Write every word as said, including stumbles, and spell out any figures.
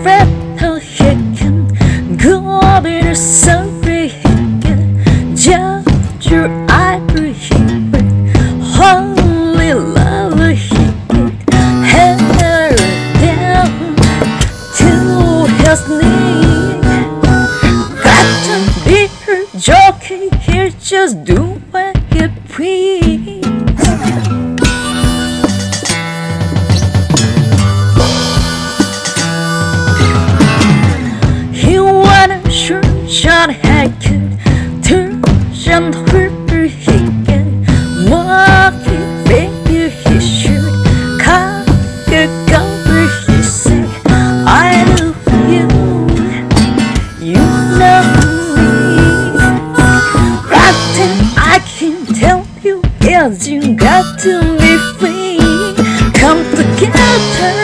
afraid he can go be sorry he can judge your ivory here. Holy love he can hair down to his knee. Got to be her jockey here, just do what you please. Shot hacken, turn and whipper he can mock it, baby he should cut your cover he said I love you, you love me. Rotten, I can tell you, yes you got to be free. Come together.